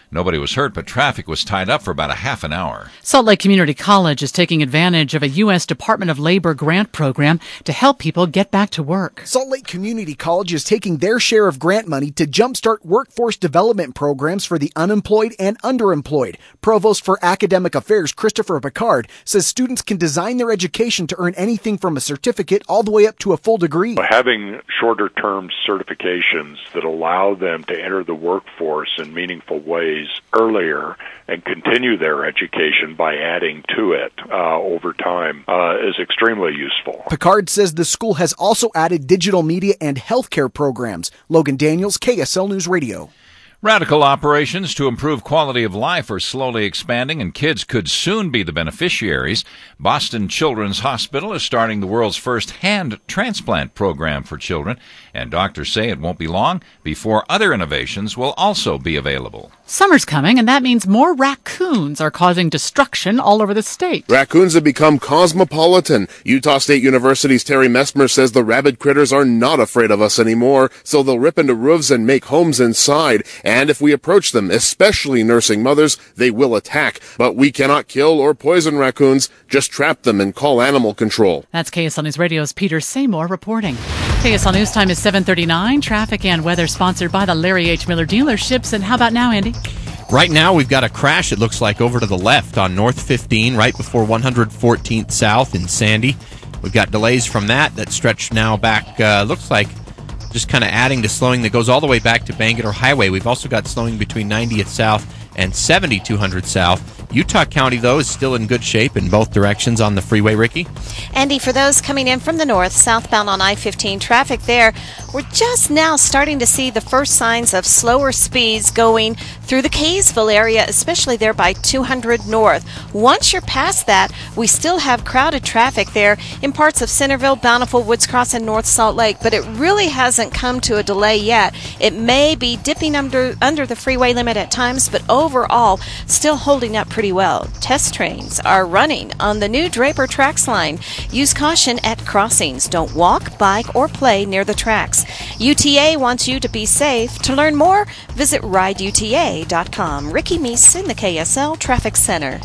Nobody was hurt, but traffic was tied up for about a half an hour. Salt Lake Community College is taking advantage of a U.S. Department of Labor grant program to help people get back to work. Salt Lake Community College is taking their share of grant money to jumpstart workforce development programs for the unemployed and underemployed. Provost for Academic Affairs Christopher Picard says students can design their education to earn anything from a certificate all the way up to a full degree. Having shorter-term certifications that allow them to enter the workforce in meaningful ways earlier and continue their education by adding to it over time is extremely useful. Picard says the school has also added digital media and healthcare programs. Logan Daniels, KSL News Radio. Radical operations to improve quality of life are slowly expanding, and kids could soon be the beneficiaries. Boston Children's Hospital is starting the world's first hand transplant program for children, and doctors say it won't be long before other innovations will also be available. Summer's coming, and that means more raccoons are causing destruction all over the state. Raccoons have become cosmopolitan. Utah State University's Terry Messmer says the rabid critters are not afraid of us anymore, so they'll rip into roofs and make homes inside. And if we approach them, especially nursing mothers, they will attack. But we cannot kill or poison raccoons, just trap them and call animal control. That's KSL News Radio's Peter Seymour reporting. KSL News Time is 7:39. Traffic and weather sponsored by the Larry H. Miller dealerships. And how about now, Andy? Right now, we've got a crash, it looks like, over to the left on North 15, right before 114th South in Sandy. We've got delays from that stretch now back, looks like, just kind of adding to slowing that goes all the way back to Bangalore Highway. We've also got slowing between 90th South and 7200 South. Utah County, though, is still in good shape in both directions on the freeway, Ricky. Andy, for those coming in from the north, southbound on I-15, traffic there, we're just now starting to see the first signs of slower speeds going through the Kaysville area, especially there by 200 North. Once you're past that, we still have crowded traffic there in parts of Centerville, Bountiful, Woods Cross, and North Salt Lake, but it really hasn't come to a delay yet. It may be dipping under the freeway limit at times, but overall, still holding up pretty well. Test trains are running on the new Draper Tracks line. Use caution at crossings. Don't walk, bike, or play near the tracks. UTA wants you to be safe. To learn more, visit rideuta.com. Ricky Meese in the KSL Traffic Center.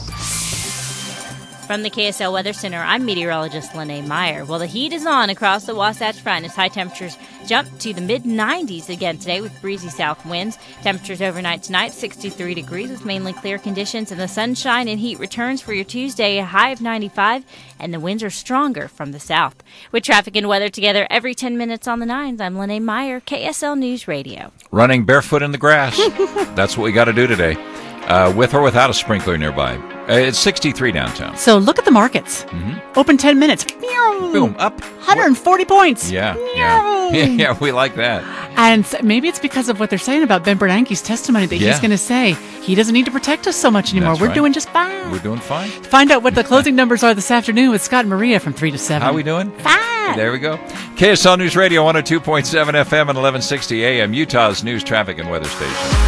From the KSL Weather Center, I'm meteorologist Lene Meyer. Well, the heat is on across the Wasatch Front as high temperatures jump to the mid-90s again today with breezy south winds. Temperatures overnight tonight, 63 degrees with mainly clear conditions, and the sunshine and heat returns for your Tuesday, a high of 95, and the winds are stronger from the south. With traffic and weather together every 10 minutes on the 9s, I'm Lene Meyer, KSL News Radio. Running barefoot in the grass. That's what we got to do today. With or without a sprinkler nearby. It's 63 downtown. So look at the markets. Mm-hmm. Open 10 minutes. Boom, up. 140 points. Yeah, we like that. And maybe it's because of what they're saying about Ben Bernanke's testimony that he's going to say he doesn't need to protect us so much anymore. That's We're right. doing just fine. We're doing fine. Find out what the closing numbers are this afternoon with Scott and Maria from 3 to 7. How are we doing? Fine. There we go. KSL News Radio 102.7 FM and 1160 AM, Utah's news, traffic, and weather station.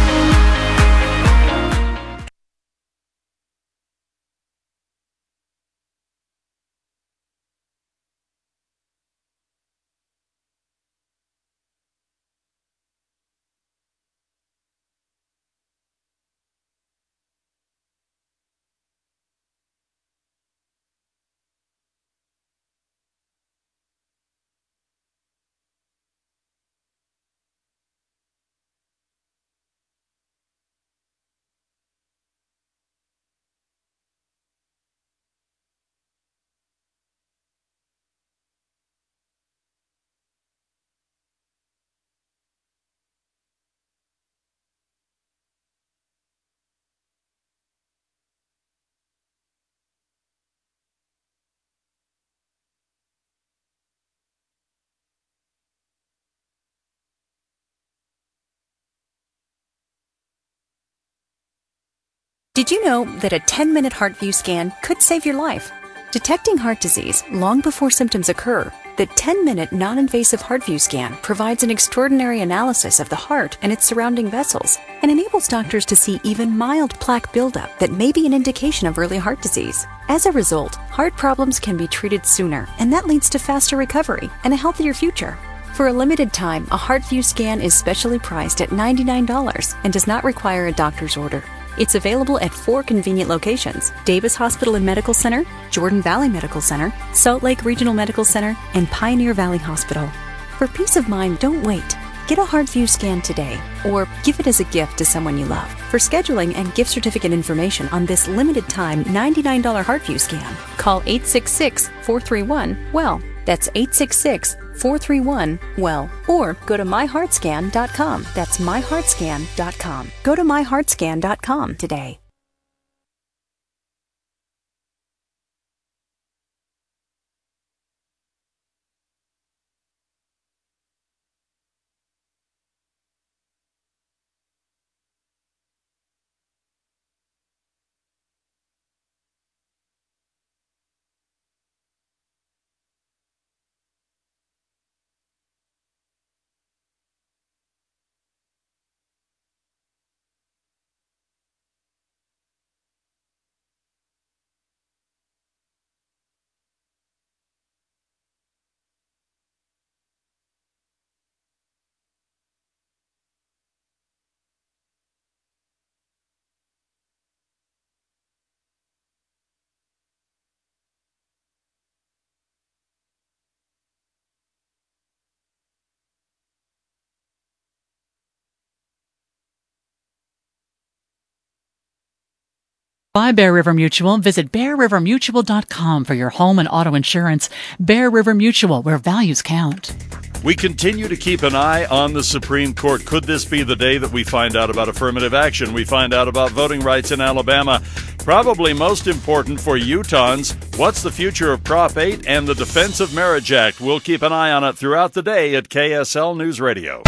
Did you know that a 10-minute HeartView scan could save your life? Detecting heart disease long before symptoms occur, the 10-minute non-invasive HeartView scan provides an extraordinary analysis of the heart and its surrounding vessels and enables doctors to see even mild plaque buildup that may be an indication of early heart disease. As a result, heart problems can be treated sooner, and that leads to faster recovery and a healthier future. For a limited time, a HeartView scan is specially priced at $99 and does not require a doctor's order. It's available at 4 convenient locations: Davis Hospital and Medical Center, Jordan Valley Medical Center, Salt Lake Regional Medical Center, and Pioneer Valley Hospital. For peace of mind, don't wait. Get a HeartView scan today, or give it as a gift to someone you love. For scheduling and gift certificate information on this limited-time $99 HeartView scan, call 866-431-WELL. That's 866-431-WELL. Or go to myheartscan.com. That's myheartscan.com. Go to myheartscan.com today. By Bear River Mutual, visit BearRiverMutual.com for your home and auto insurance. Bear River Mutual, where values count. We continue to keep an eye on the Supreme Court. Could this be the day that we find out about affirmative action? We find out about voting rights in Alabama. Probably most important for Utahns, what's the future of Prop 8 and the Defense of Marriage Act? We'll keep an eye on it throughout the day at KSL News Radio.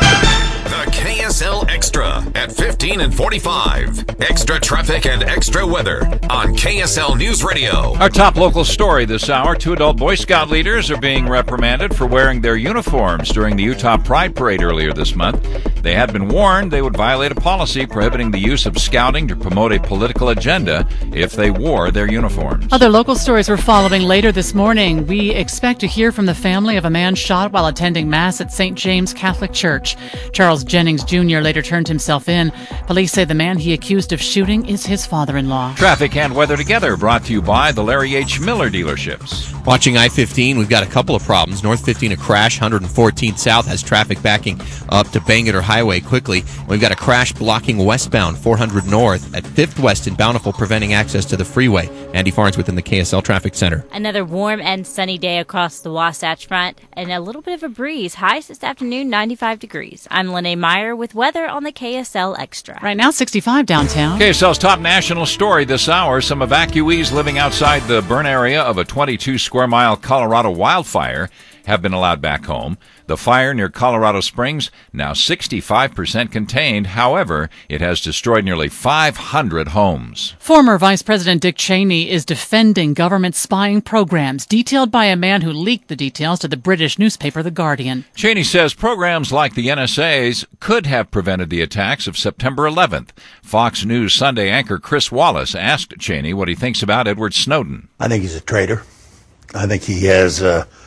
The KSL Extra at 15 and 45. Extra traffic and extra weather on KSL News Radio. Our top local story this hour: 2 adult Boy Scout leaders are being reprimanded for wearing their uniforms during the Utah Pride Parade earlier this month. They had been warned they would violate a policy prohibiting the use of scouting to promote a political agenda if they wore their uniforms. Other local stories we're following later this morning. We expect to hear from the family of a man shot while attending Mass at St. James Catholic Church. Charles Jennings Jr. later turned himself in. Police say the man he accused of shooting is his father-in-law. Traffic and weather together, brought to you by the Larry H. Miller dealerships. Watching I-15, we've got a couple of problems. North 15, a crash. 114th South has traffic backing up to Bangerter Highway quickly. We've got a crash blocking westbound 400 North at 5th West in Bountiful, preventing access to the freeway. Andy Farnsworth in the KSL Traffic Center. Another warm and sunny day across the Wasatch Front, and a little bit of a breeze. Highs this afternoon, 95 degrees. I'm Lene Meyer with weather on the KSL Extra. Right now, 65 downtown. KSL's top national story this hour: some evacuees living outside the burn area of a 22-square-mile Colorado wildfire have been allowed back home. The fire near Colorado Springs, now 65% contained. However, it has destroyed nearly 500 homes. Former Vice President Dick Cheney is defending government spying programs, detailed by a man who leaked the details to the British newspaper The Guardian. Cheney says programs like the NSA's could have prevented the attacks of September 11th. Fox News Sunday anchor Chris Wallace asked Cheney what he thinks about Edward Snowden. I think he's a traitor. I think he has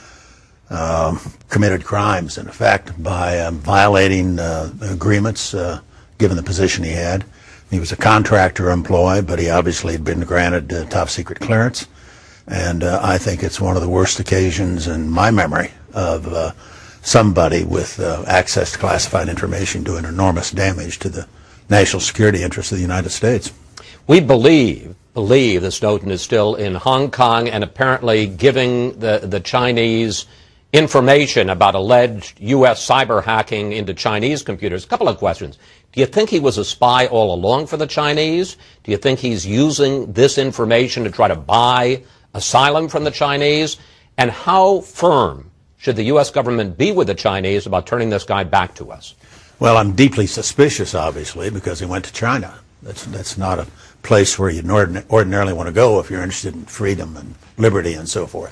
committed crimes, in effect, by violating agreements given the position he had. He was a contractor employee, but he obviously had been granted top-secret clearance. And I think it's one of the worst occasions in my memory of somebody with access to classified information doing enormous damage to the national security interests of the United States. We believe that Snowden is still in Hong Kong and apparently giving the Chinese information about alleged U.S. cyber hacking into Chinese computers. A couple of questions. Do you think he was a spy all along for the Chinese? Do you think he's using this information to try to buy asylum from the Chinese? And how firm should the U.S. government be with the Chinese about turning this guy back to us? Well, I'm deeply suspicious, obviously, because he went to China. That's not a place where you ordinarily want to go if you're interested in freedom and liberty and so forth.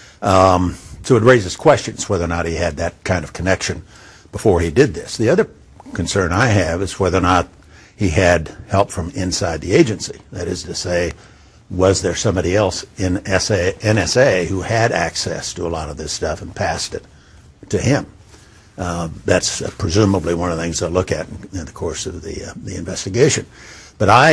So it raises questions whether or not he had that kind of connection before he did this. The other concern I have is whether or not he had help from inside the agency. That is to say, was there somebody else in NSA who had access to a lot of this stuff and passed it to him? That's presumably one of the things they'll look at in the course of the investigation. But I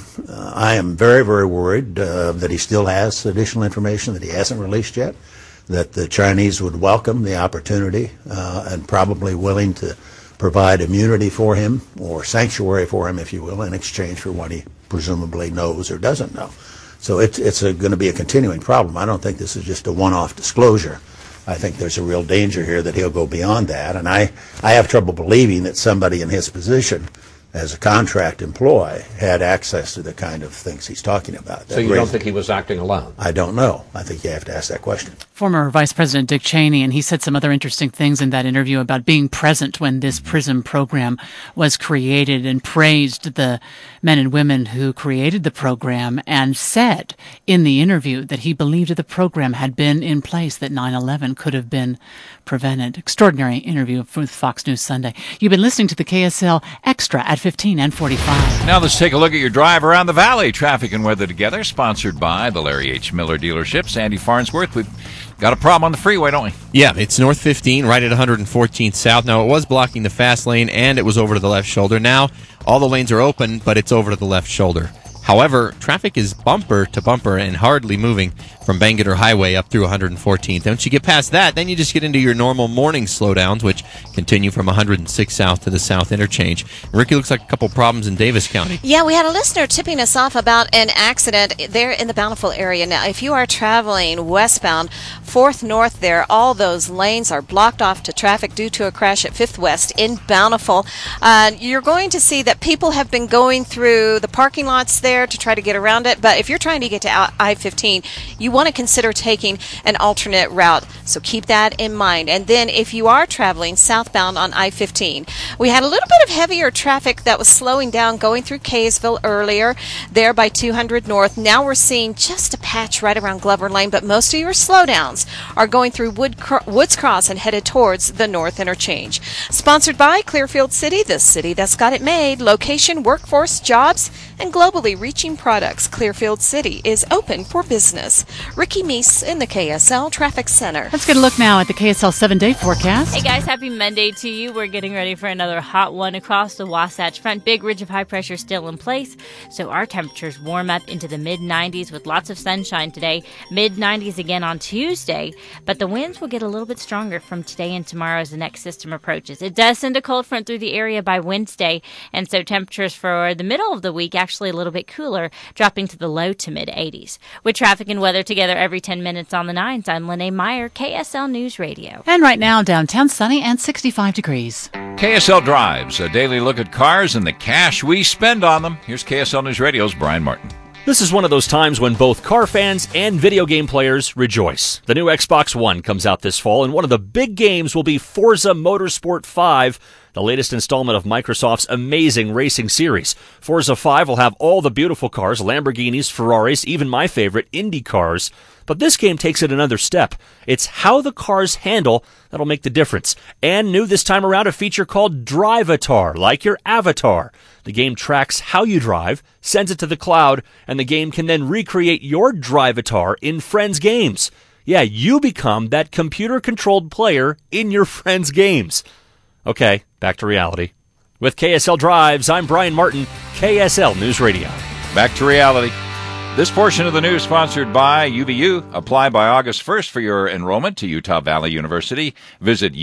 am very, very worried that he still has additional information that he hasn't released yet, that the Chinese would welcome the opportunity and probably willing to provide immunity for him, or sanctuary for him, if you will, in exchange for what he presumably knows or doesn't know. So it's going to be a continuing problem. I don't think this is just a one-off disclosure. I think there's a real danger here that he'll go beyond that. And I have trouble believing that somebody in his position as a contract employee had access to the kind of things he's talking about. So you don't think he was acting alone? I don't know. I think you have to ask that question. Former Vice President Dick Cheney, and he said some other interesting things in that interview about being present when this PRISM program was created, and praised the men and women who created the program, and said in the interview that he believed the program had been in place, that 9/11 could have been prevented. Extraordinary interview with Fox News Sunday. You've been listening to the KSL Extra at 15 and 45. Now let's take a look at your drive around the valley. Traffic and weather together, sponsored by the Larry H. Miller dealerships. Andy Farnsworth, we've got a problem on the freeway, don't we? Yeah, it's North 15, right at 114th South. Now, it was blocking the fast lane, and it was over to the left shoulder. Now, all the lanes are open, but it's over to the left shoulder. However, traffic is bumper to bumper and hardly moving from Bangerter Highway up through 114th. Once you get past that, then you just get into your normal morning slowdowns, which continue from 106 South to the South Interchange. Ricky, looks like a couple problems in Davis County. Yeah, we had a listener tipping us off about an accident there in the Bountiful area. Now, if you are traveling westbound, 4th North there, all those lanes are blocked off to traffic due to a crash at 5th West in Bountiful. You're going to see that people have been going through the parking lots there to try to get around it, but if you're trying to get to I-15, you want to consider taking an alternate route, so keep that in mind. And then if you are traveling southbound on I-15, we had a little bit of heavier traffic that was slowing down going through Kaysville earlier, there by 200 North. Now we're seeing just a patch right around Glover Lane, but most of your slowdowns are going through Woods Cross and headed towards the North Interchange. Sponsored by Clearfield City, the city that's got it made. Location, workforce, jobs, and globally reaching products. Clearfield City is open for business. Ricky Meese in the KSL Traffic Center. Let's get a look now at the KSL 7-day forecast. Hey guys, happy Monday to you. We're getting ready for another hot one across the Wasatch Front. Big ridge of high pressure still in place, so our temperatures warm up into the mid-90s with lots of sunshine today. Mid-90s again on Tuesday, but the winds will get a little bit stronger from today and tomorrow as the next system approaches. It does send a cold front through the area by Wednesday, and so temperatures for the middle of the week actually a little bit cooler, dropping to the low to mid-80s. With traffic and weather together every 10 minutes on the 9s, I'm Lene Meyer, KSL News Radio. And right now, downtown sunny and 65 degrees. KSL Drives, a daily look at cars and the cash we spend on them. Here's KSL News Radio's Brian Martin. This is one of those times when both car fans and video game players rejoice. The new Xbox One comes out this fall, and one of the big games will be Forza Motorsport 5, the latest installment of Microsoft's amazing racing series. Forza 5 will have all the beautiful cars, Lamborghinis, Ferraris, even my favorite, Indy cars. But this game takes it another step. It's how the cars handle that'll make the difference. And new this time around, a feature called Drivatar, like your avatar. The game tracks how you drive, sends it to the cloud, and the game can then recreate your Drivatar in friends' games. Yeah, you become that computer-controlled player in your friends' games. Okay, back to reality. With KSL Drives, I'm Brian Martin, KSL News Radio. Back to reality. This portion of the news sponsored by UVU. Apply by August 1st for your enrollment to Utah Valley University. Visit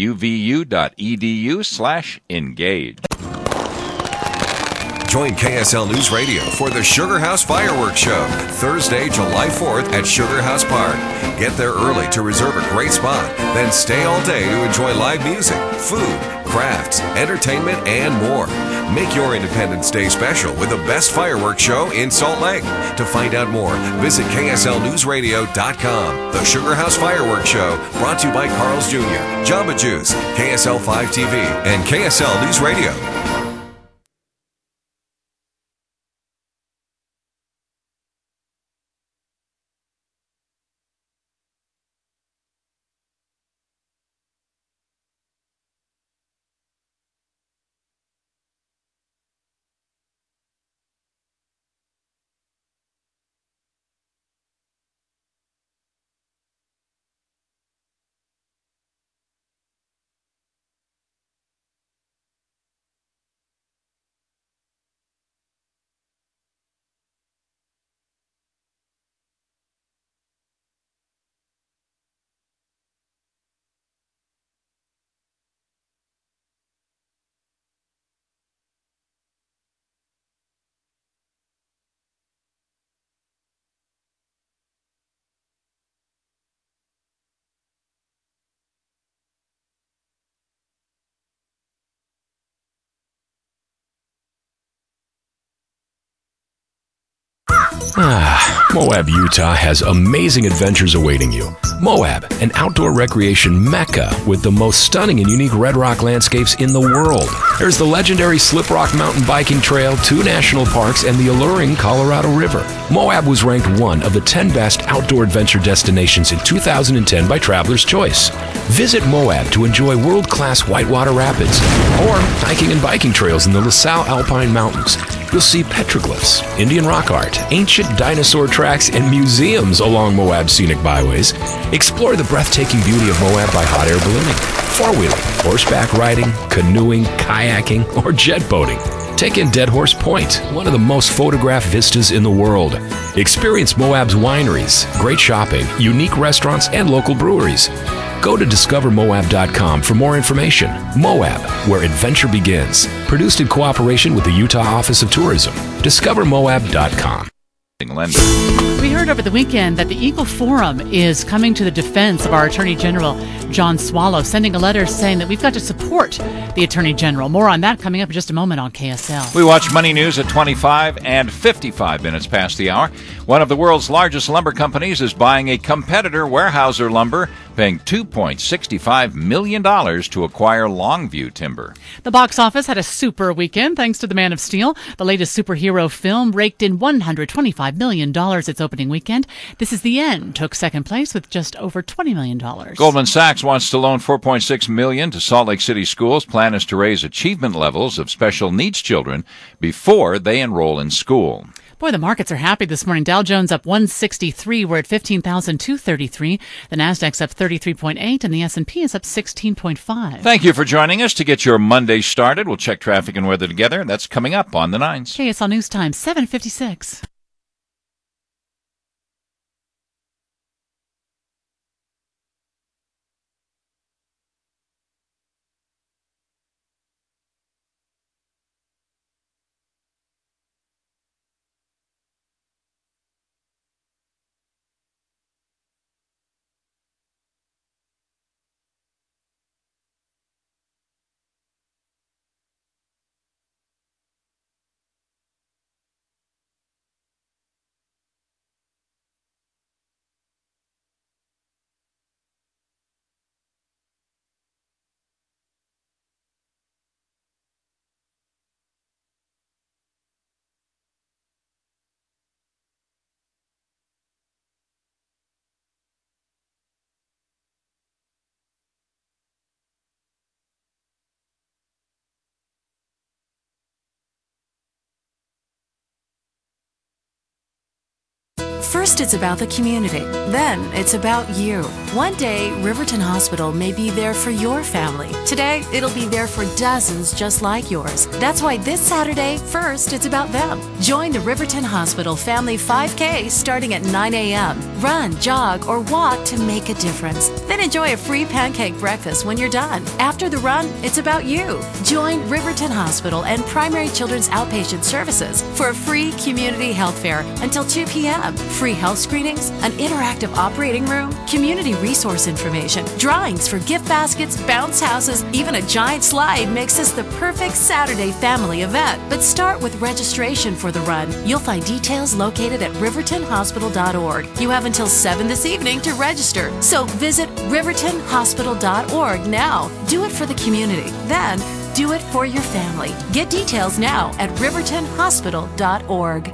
uvu.edu/engage. Join KSL News Radio for the Sugar House Fireworks Show, Thursday, July 4th at Sugar House Park. Get there early to reserve a great spot, then stay all day to enjoy live music, food, crafts, entertainment, and more. Make your Independence Day special with the best fireworks show in Salt Lake. To find out more, visit KSLNewsRadio.com. The Sugar House Fireworks Show, brought to you by Carl's Jr., Jamba Juice, KSL 5 TV, and KSL News Radio. Moab, Utah has amazing adventures awaiting you. Moab, an outdoor recreation mecca with the most stunning and unique red rock landscapes in the world. There's the legendary Slip Rock Mountain Biking Trail, 2 national parks, and the alluring Colorado River. Moab was ranked one of the 10 best outdoor adventure destinations in 2010 by Traveler's Choice. Visit Moab to enjoy world-class whitewater rapids or hiking and biking trails in the LaSalle Alpine Mountains. You'll see petroglyphs, Indian rock art, ancient dinosaur tracks, and museums along Moab's scenic byways. Explore the breathtaking beauty of Moab by hot air ballooning, four-wheeling, horseback riding, canoeing, kayaking, or jet boating. Take in Dead Horse Point, one of the most photographed vistas in the world. Experience Moab's wineries, great shopping, unique restaurants, and local breweries. Go to discovermoab.com for more information. Moab, where adventure begins. Produced in cooperation with the Utah Office of Tourism. Discovermoab.com. We heard over the weekend that the Eagle Forum is coming to the defense of our Attorney General, John Swallow, sending a letter saying that we've got to support the Attorney General. More on that coming up in just a moment on KSL. We watch Money News at 25 and 55 minutes past the hour. One of the world's largest lumber companies is buying a competitor, Weyerhaeuser Lumber, paying $2.65 million to acquire Longview Timber. The box office had a super weekend thanks to The Man of Steel. The latest superhero film raked in $125 million its opening weekend. This Is the End took second place with just over $20 million. Goldman Sachs wants to loan $4.6 million to Salt Lake City schools. Plan is to raise achievement levels of special needs children before they enroll in school. Boy, the markets are happy this morning. Dow Jones up 163. We're at 15,233. The Nasdaq's up 33.8, and the S&P is up 16.5. Thank you for joining us to get your Monday started. We'll check traffic and weather together. That's coming up on the 9s. KSL News Time, 7:56. First, it's about the community. Then, it's about you. One day, Riverton Hospital may be there for your family. Today, it'll be there for dozens just like yours. That's why this Saturday, first, it's about them. Join the Riverton Hospital Family 5K starting at 9 a.m. Run, jog, or walk to make a difference. Then enjoy a free pancake breakfast when you're done. After the run, it's about you. Join Riverton Hospital and Primary Children's Outpatient Services for a free community health fair until 2 p.m. Free health screenings, an interactive operating room, community resource information, drawings for gift baskets, bounce houses, even a giant slide makes this the perfect Saturday family event. But start with registration for the run. You'll find details located at rivertonhospital.org. You have until 7 this evening to register. So visit rivertonhospital.org now. Do it for the community. Then do it for your family. Get details now at rivertonhospital.org.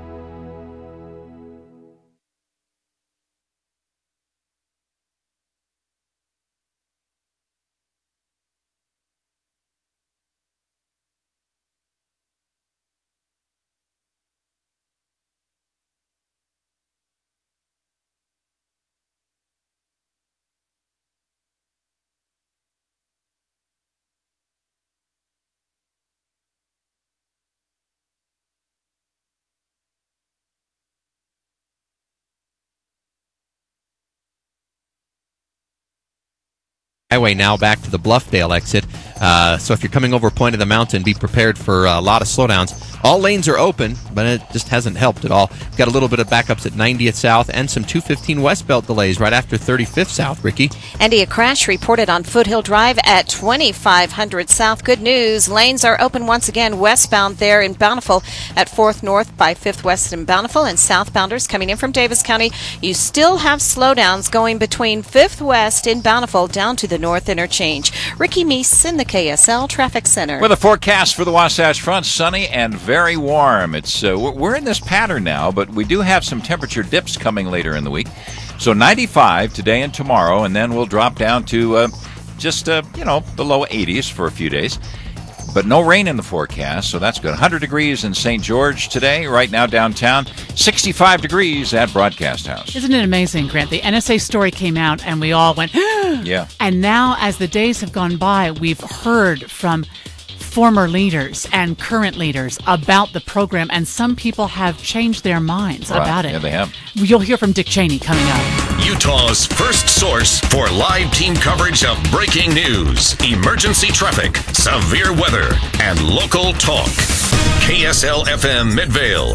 Highway now back to the Bluffdale exit. So if you're coming over Point of the Mountain, be prepared for a lot of slowdowns. All lanes are open, but it just hasn't helped at all. We've got a little bit of backups at 90th South and some 215 westbound delays right after 35th South, Ricky. Andy, a crash reported on Foothill Drive at 2500 South. Good news. Lanes are open once again westbound there in Bountiful at 4th North by 5th West in Bountiful, and southbounders coming in from Davis County, you still have slowdowns going between 5th West in Bountiful down to the North Interchange. Ricky Meese in the KSL Traffic Center. With a forecast for the Wasatch Front, sunny and very warm. It's we're in this pattern now, but we do have some temperature dips coming later in the week. So 95 today and tomorrow, and then we'll drop down to the low 80s for a few days. But no rain in the forecast, so that's good. 100 degrees in St. George today, right now downtown. 65 degrees at Broadcast House. Isn't it amazing, Grant? The NSA story came out, and we all went, yeah. And now, as the days have gone by, we've heard from former leaders and current leaders about the program, and some people have changed their minds about it. Yeah, they have. You'll hear from Dick Cheney coming up. Utah's first source for live team coverage of breaking news, emergency traffic, severe weather, and local talk. KSL FM Midvale.